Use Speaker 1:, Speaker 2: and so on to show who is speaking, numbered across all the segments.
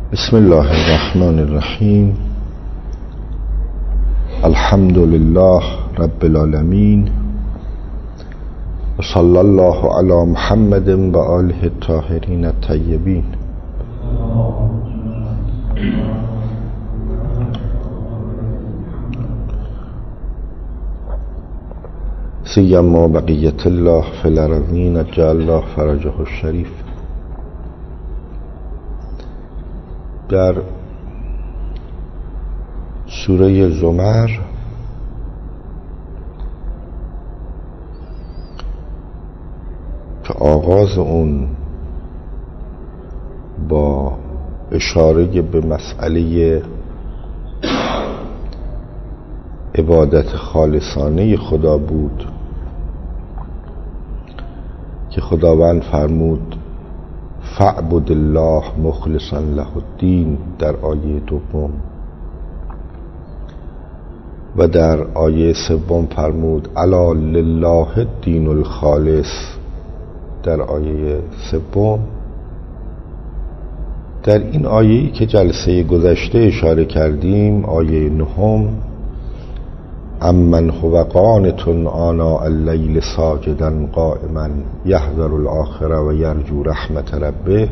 Speaker 1: بسم الله الرحمن الرحیم. الحمد لله رب العالمین و صلی الله علی محمد و آله الطاهرین الطیبین. سیما بقیت الله فی الارضین عجل الله فرجه الشریف. در سوره زمر که آغاز اون با اشاره به مسئله عبادت خالصانه خدا بود که خداوند فرمود فاعبد الله مخلصا له الدین در آیه دوم و در آیه سوم فرمود الا لله الدین الخالص در آیه سوم. در این آیه‌ای که جلسه گذشته اشاره کردیم، آیه نهم، امن هو قانت آناء اللیل ساجدا قائما یحذر الآخرة و یرجو رحمت ربه،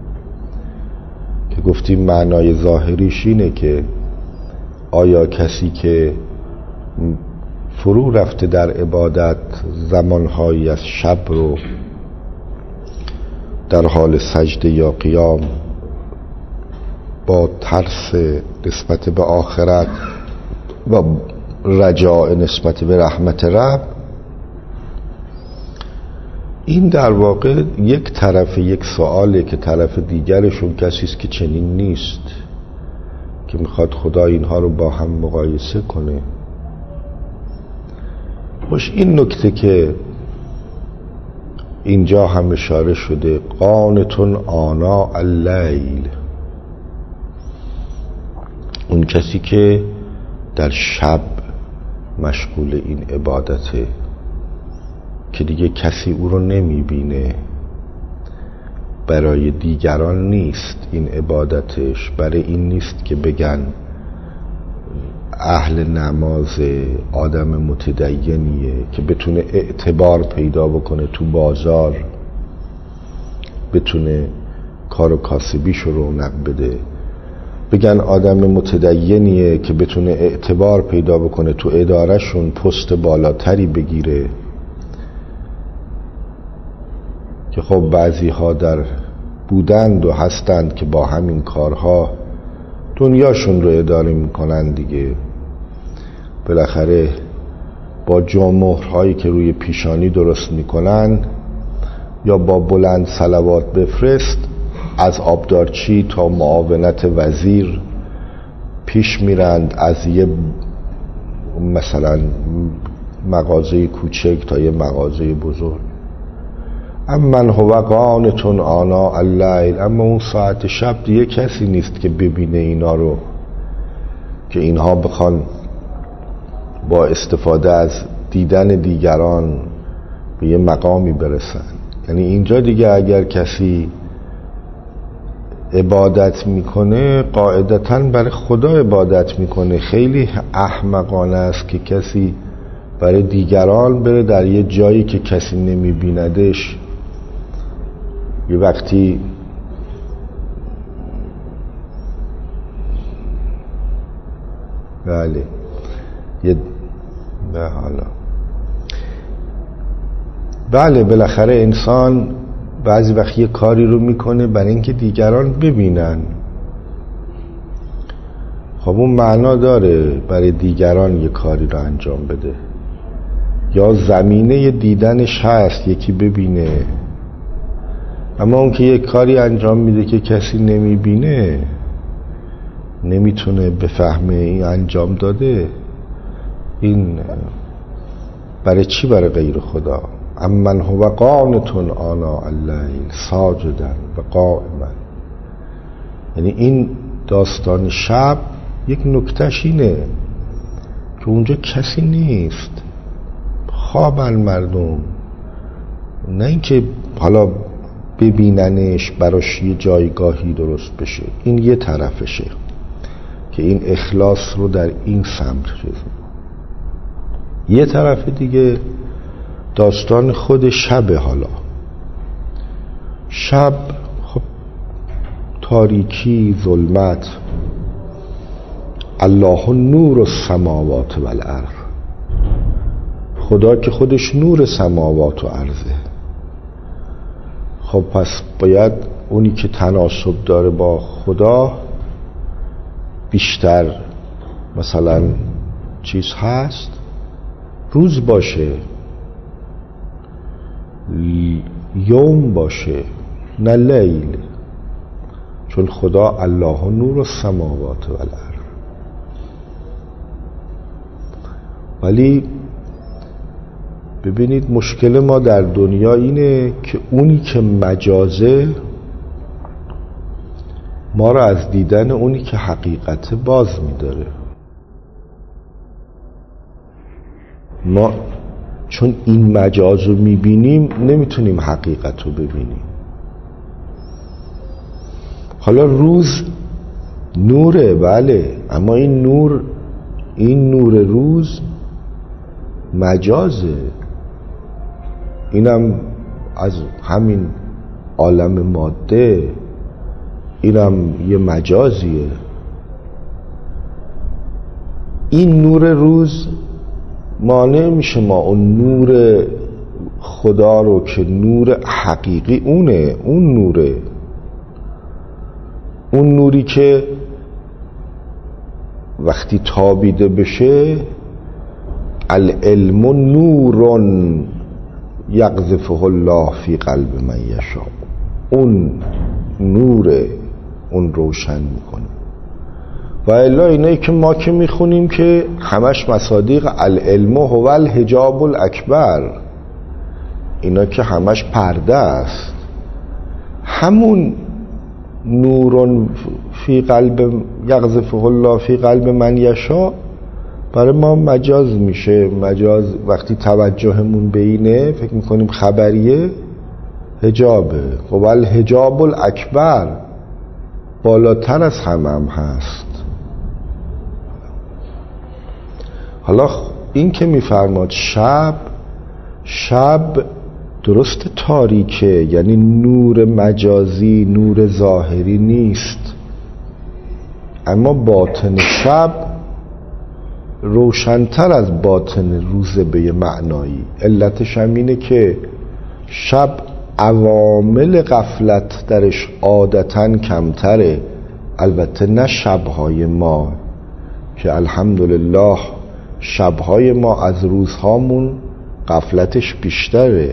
Speaker 1: که گفتیم معنای ظاهریش اینه که آیا کسی که فرو رفته در عبادت زمانهایی از شب رو در حال سجده یا قیام با ترس نسبت به آخرت و رجاء نسبت به رحمت رب، این در واقع یک طرف یک سواله که طرف دیگرشون کسی است که چنین نیست، که میخواد خدا اینها رو با هم مقایسه کنه. خوش این نکته که اینجا هم اشاره شده قانتون آناء اللیل، اون کسی که در شب مشغول این عبادته که دیگه کسی او رو نمیبینه، برای دیگران نیست این عبادتش، برای این نیست که بگن اهل نماز، آدم متدینیه که بتونه اعتبار پیدا بکنه تو بازار، بتونه کار و کاسبیش رو رونق بده، بگن آدم متدینیه که بتونه اعتبار پیدا بکنه تو ادارهشون، پست بالاتری بگیره. که خب بعضی ها در بودند و هستند که با همین کارها دنیاشون رو اداره میکنن دیگه. بالاخره با جامهرهایی که روی پیشانی درست میکنن یا با بلند صلوات بفرست، از آبدارچی تا معاونت وزیر پیش میرند، از یه مثلا مغازه کوچک تا یه مغازه بزرگ. امن هو قانت آناء اللیل، اما اون ساعت شب دیگه کسی نیست که ببینه اینا رو، که اینها بخوان با استفاده از دیدن دیگران به یه مقامی برسن. یعنی اینجا دیگه اگر کسی عبادت میکنه قاعدتاً برای خدا عبادت میکنه. خیلی احمقانه است که کسی برای دیگران بره در یه جایی که کسی نمیبیندش. یه وقتی بله بله بالاخره انسان بعضی وقت یه کاری رو میکنه برای اینکه دیگران ببینن. خب اون معنا داره برای دیگران یه کاری رو انجام بده، یا زمینه دیدنش هست یکی ببینه، اما اون که یه کاری انجام میده که کسی نمیبینه، نمیتونه بفهمه این انجام داده، این برای چی؟ برای غیر خدا. امن هو قانت آناء اللیل ساجدا و قائما. یعنی این داستان شب یک نکتهش اینه که اونجا کسی نیست، خوابن مردم، نه اینکه حالا ببیننش، براش یه جایگاهی درست بشه. این یه طرفشه که این اخلاص رو در این سمت چیز. یه طرف دیگه داستان خود شب. حالا شب خب تاریکی، ظلمت. الله نور السماوات و الارض، خدا که خودش نور سماوات و ارضه. خب پس باید اونی که تناسب داره با خدا بیشتر مثلا چیز هست، روز باشه، یوم باشه، نه لیل، چون خدا الله نور السماوات و الارض. ولی ببینید مشکل ما در دنیا اینه که اونی که مجازه ما رو از دیدن اونی که حقیقت باز می‌داره. ما چون این مجاز رو می‌بینیم نمیتونیم حقیقت رو ببینیم. حالا روز نوره، بله، اما این نور روز مجازه. اینم از همین عالم ماده، اینم یه مجازیه. این نور روز مانع میشه ما اون نور خدا رو که نور حقیقی اونه، اون نوره، اون نوری که وقتی تابیده بشه العلم نور یقذفه الله فی قلب من یشاء، اون نور اون روشن میکنه. و الا اینایی که ما که میخونیم که همش مصادیق العلم هو الحجاب الاکبر، اینا که همش پرده است. همون نور فی قلب یقذفه الله فی قلب من یشاء برای ما مجاز میشه. مجاز وقتی توجهمون به اینه فکر میکنیم خبریه، حجابه. خب الحجاب الاکبر بالاتر از هم هست. حالا این که میفرماد شب درست تاریکه، یعنی نور مجازی، نور ظاهری نیست، اما باطن شب روشنتر از باطن روز به یه معنایی. علتش هم اینه که شب عوامل غفلت درش عادتاً کمتره. البته نه شبهای ما که الحمدلله شبهای ما از روزهامون غفلتش بیشتره.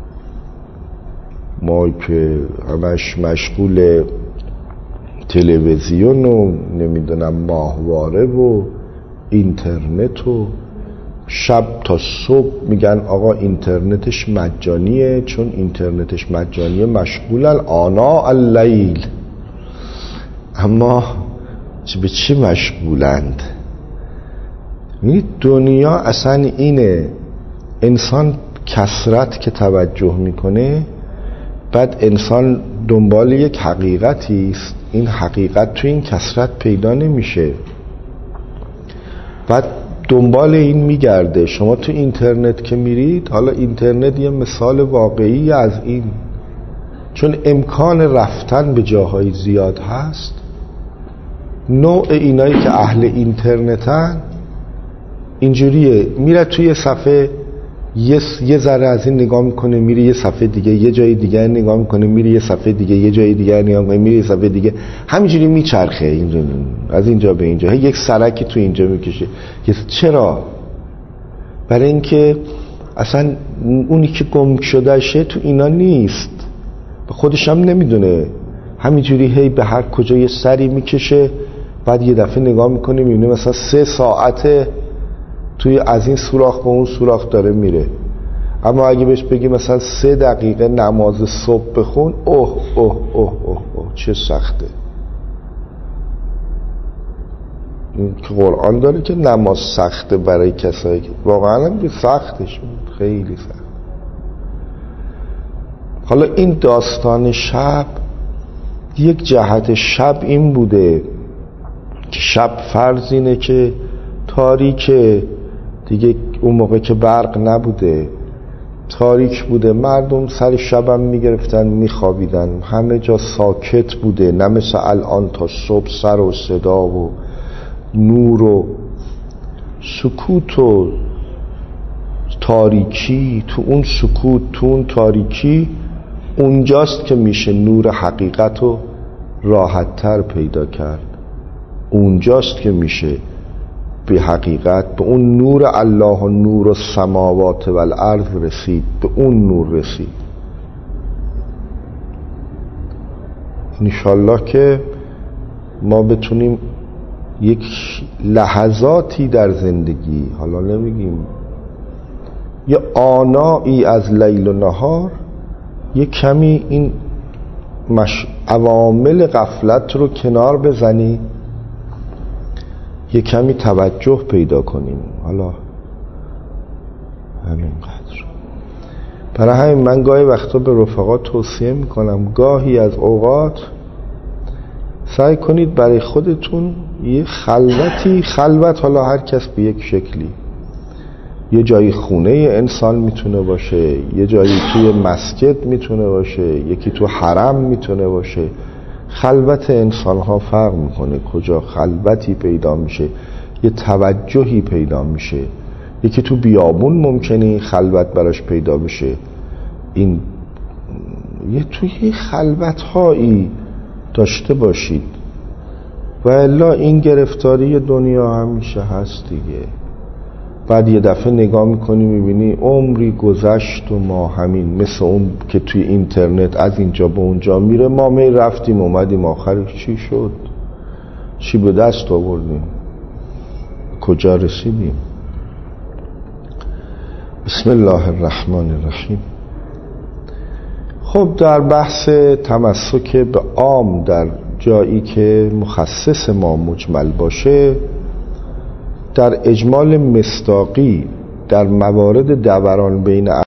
Speaker 1: ما که همش مشغول تلویزیون و نمیدونم ماهواره و اینترنت و شب تا صبح میگن آقا اینترنتش مجانیه، چون اینترنتش مجانیه مشغول آناء اللیل. اما به چی مشغولند؟ این دنیا اصلا اینه، انسان کثرت که توجه میکنه، بعد انسان دنبال یک حقیقتی است، این حقیقت تو این کثرت پیدا نمیشه، بعد دنبال این میگرده. شما تو اینترنت که میرید، حالا اینترنت یه مثال واقعی از این، چون امکان رفتن به جاهای زیاد هست، نوع اینایی که اهل اینترنتن اینجوریه، میره توی صفحه یه ذره از این نگاه میکنه، میره یه صفحه دیگه، یه جای دیگه نگاه میکنه، میره یه صفحه دیگه، یه جای دیگه نگاه میکنه، میره یه صفحه دیگه، همینجوری میچرخه از اینجا به اینجا، یک سرکی تو اینجا میکشه. چرا؟ برای اینکه اصلا اونی که گم شدهشه تو اینا نیست، به خودش هم نمیدونه، همینجوری هی به هر کجا یه سری میکشه، بعد یه دفعه نگاه میکنه میبینه مثلا 3 ساعته توی از این سوراخ به اون سوراخ داره میره. اما اگه بهش بگی مثلا 3 دقیقه نماز صبح بخون، اوه اوه اوه اوه اوه چه سخته. این که قرآن داره که نماز سخته برای کسایی که واقعا هم سختش خیلی سخت. حالا این داستان شب، یک جهت شب این بوده که شب فرض اینه که تاریکه دیگه، اون موقع که برق نبوده، تاریک بوده، مردم سر شبم میگرفتن میخوابیدن، همه جا ساکت بوده، نه مثل الان تا صبح سر و صدا و نور و سکوت و تاریکی. تو اون سکوت، تو اون تاریکی، اونجاست که میشه نور حقیقت رو راحت تر پیدا کرد. اونجاست که میشه به حقیقت، به اون نور الله و نور السماوات و الارض رسید، به اون نور رسید. انشالله که ما بتونیم یک لحظاتی در زندگی، حالا نمیگیم یه آنایی از لیل و نهار، یه کمی این عوامل غفلت رو کنار بزنی، یه کمی توجه پیدا کنیم. حالا همینقدر. برای همین من گاهی وقتا به رفقا توصیه میکنم گاهی از اوقات سعی کنید برای خودتون یه خلوت، حالا هر کس به یک شکلی، یه جایی خونه انسان میتونه باشه، یه جایی توی مسجد میتونه باشه، یکی تو حرم میتونه باشه. خلوت انسان ها فرق میکنه، کجا خلوتی پیدا میشه، یه توجهی پیدا میشه. یکی تو بیابون ممکنه خلوت براش پیدا بشه، این یه توی خلوت هایی داشته باشید، و الا این گرفتاری دنیا همیشه هست دیگه. بعد یه دفعه نگاه میکنی میبینی عمری گذشت و ما همین، مثل اون که توی اینترنت از اینجا به اونجا میره، ما می رفتیم اومدیم، آخرش چی شد؟ چی به دست آوردیم؟ کجا رسیدیم؟ بسم الله الرحمن الرحیم. خب در بحث تمسک به عام در جایی که مخصص ما مجمل باشه، در اجمال مصداقی در موارد دوران بین